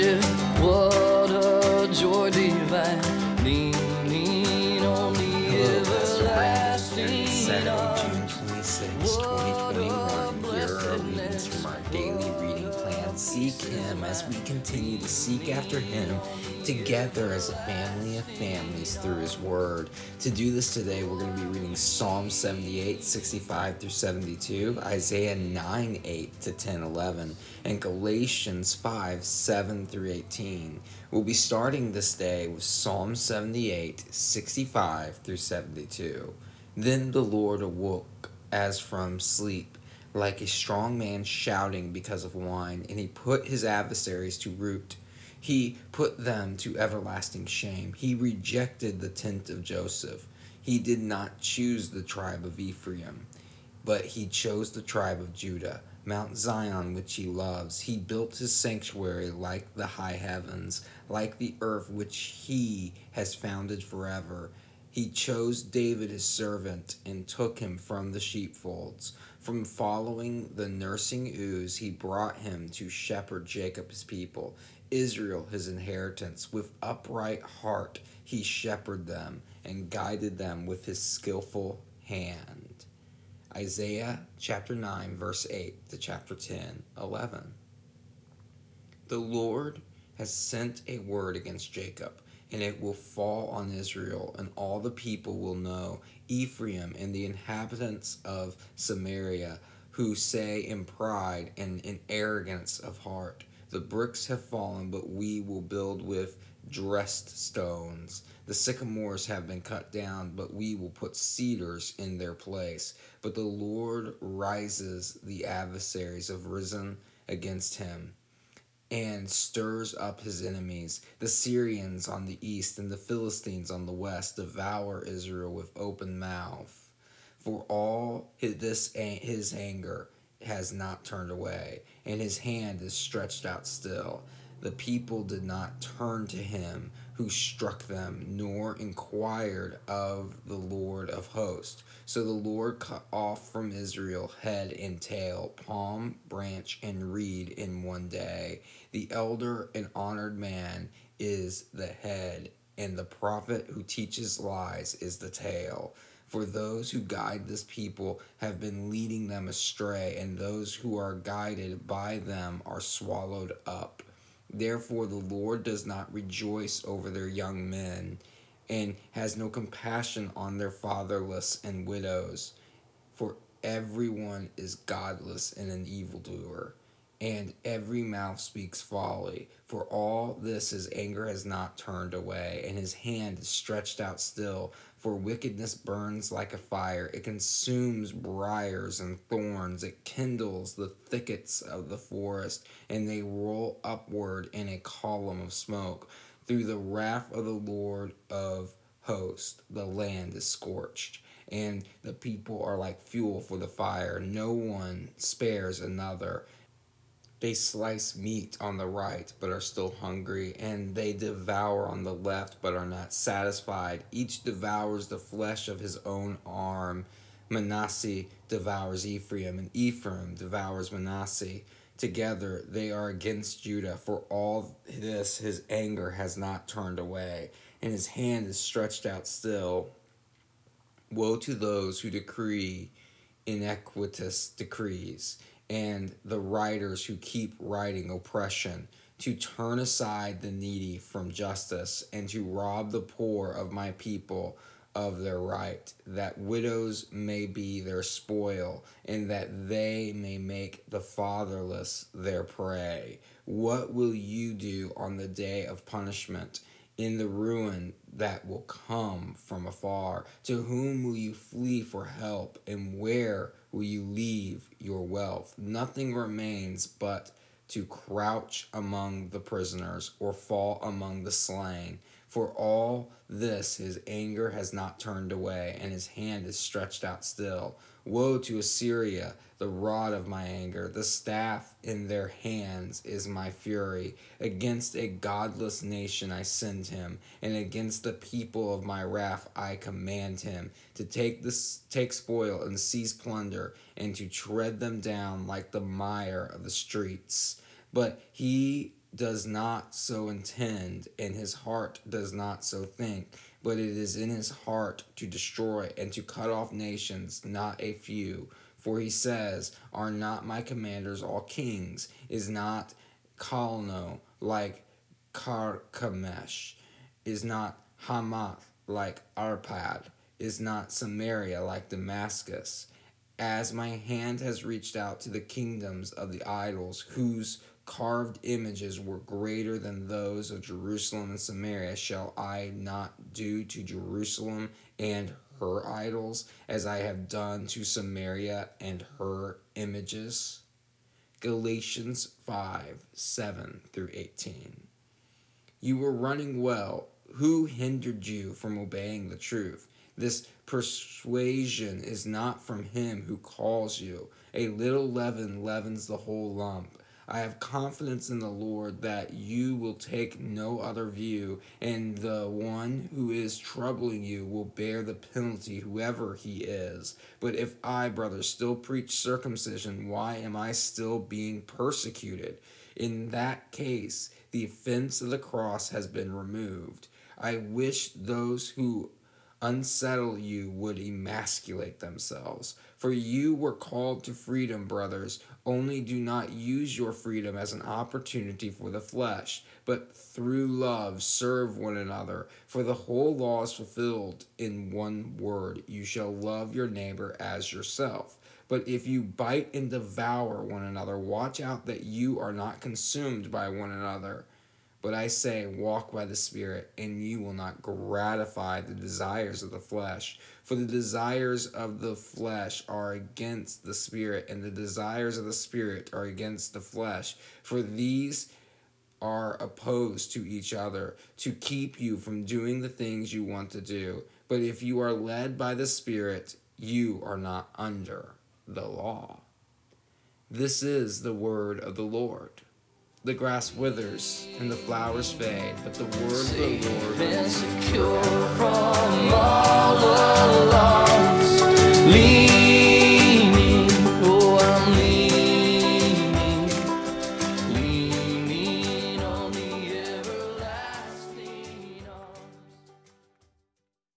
yeah, what a joy divine. Leaning on the Hello, Pastor Brandon here. everlasting It's Saturday, arms. June 26, 2021. Here are our readings from our daily reading plan. Seek Him as we continue to seek after Him together as a family of families through His Word. To do this today, we're going to be reading Psalm 78, 65 through 72, Isaiah 9, 8 to 10, 11, and Galatians 5, 7 through 18. We'll be starting this day with Psalm 78, 65 through 72. Then the Lord awoke as from sleep, like a strong man shouting because of wine, and He put His adversaries to rout. He put them to everlasting shame. He rejected the tent of Joseph. He did not choose the tribe of Ephraim, but He chose the tribe of Judah, Mount Zion, which He loves. He built His sanctuary like the high heavens, like the earth which He has founded forever. He chose David His servant and took him from the sheepfolds. From following the nursing ewes, He brought him to shepherd Jacob His people, Israel His inheritance. With upright heart He shepherded them and guided them with His skillful hand. Isaiah chapter 9, verse 8 to chapter 10, 11. The Lord has sent a word against Jacob, and it will fall on Israel, and all the people will know, Ephraim and the inhabitants of Samaria, who say in pride and in arrogance of heart, the bricks have fallen, but we will build with dressed stones. The sycamores have been cut down, but we will put cedars in their place. But the Lord rises, the adversaries have risen against him, and stirs up his enemies. The Syrians on the east and the Philistines on the west devour Israel with open mouth. For all his anger has not turned away, and his hand is stretched out still. The people did not turn to him who struck them, nor inquired of the Lord of hosts. So the Lord cut off from Israel head and tail, palm, branch, and reed in one day. The elder and honored man is the head, and the prophet who teaches lies is the tail. For those who guide this people have been leading them astray, and those who are guided by them are swallowed up. Therefore the Lord does not rejoice over their young men, and has no compassion on their fatherless and widows. For everyone is godless and an evildoer, and every mouth speaks folly. For all this his anger has not turned away, and his hand is stretched out still. For wickedness burns like a fire, it consumes briars and thorns, it kindles the thickets of the forest, and they roll upward in a column of smoke. Through the wrath of the Lord of hosts, the land is scorched, and the people are like fuel for the fire. No one spares another. They slice meat on the right, but are still hungry, and they devour on the left, but are not satisfied. Each devours the flesh of his own arm. Manasseh devours Ephraim, and Ephraim devours Manasseh. Together they are against Judah. For all this his anger has not turned away, and his hand is stretched out still. Woe to those who decree iniquitous decrees, and the writers who keep writing oppression, to turn aside the needy from justice, and to rob the poor of my people of their right, that widows may be their spoil, and that they may make the fatherless their prey. What will you do on the day of punishment, in the ruin that will come from afar? To whom will you flee for help, and where will you leave your wealth? Nothing remains but to crouch among the prisoners, or fall among the slain. For all this his anger has not turned away, and his hand is stretched out still. Woe to Assyria, the rod of my anger, the staff in their hands is my fury. Against a godless nation I send him, and against the people of my wrath I command him, to take spoil and seize plunder, and to tread them down like the mire of the streets. But he does not so intend, and his heart does not so think, but it is in his heart to destroy and to cut off nations, not a few. For he says, are not my commanders all kings? Is not Calno like Carchemish? Is not Hamath like Arpad? Is not Samaria like Damascus? As my hand has reached out to the kingdoms of the idols, whose carved images were greater than those of Jerusalem and Samaria, shall I not do to Jerusalem and her idols as I have done to Samaria and her images? Galatians 5:7-18. You were running well. Who hindered you from obeying the truth? This persuasion is not from him who calls you. A little leaven leavens the whole lump. I have confidence in the Lord that you will take no other view, and the one who is troubling you will bear the penalty, whoever he is. But if I, brothers, still preach circumcision, why am I still being persecuted? In that case, the offense of the cross has been removed. I wish those who unsettle you would emasculate themselves. For you were called to freedom, brothers. Only do not use your freedom as an opportunity for the flesh, but through love serve one another. For the whole law is fulfilled in one word: you shall love your neighbor as yourself. But if you bite and devour one another, watch out that you are not consumed by one another. But I say, walk by the Spirit, and you will not gratify the desires of the flesh. For the desires of the flesh are against the Spirit, and the desires of the Spirit are against the flesh. For these are opposed to each other, to keep you from doing the things you want to do. But if you are led by the Spirit, you are not under the law. This is the word of the Lord. The grass withers and the flowers fade, but the word of the Lord Safe and secure from all alarm.